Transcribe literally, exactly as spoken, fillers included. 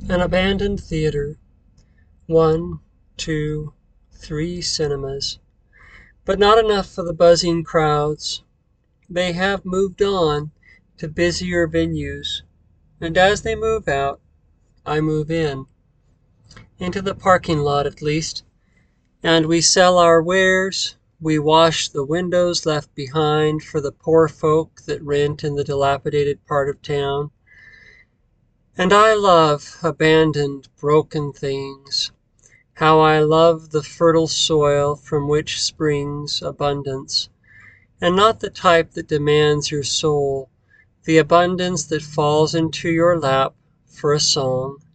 An abandoned theater. One, two, three cinemas. But not enough for the buzzing crowds. They have moved on to busier venues. And as they move out, I move in. Into the parking lot at least. And we sell our wares. We wash the windows left behind for the poor folk that rent in the dilapidated part of town. And I love abandoned, broken things. How I love the fertile soil from which springs abundance. And not the type that demands your soul, the abundance that falls into your lap for a song.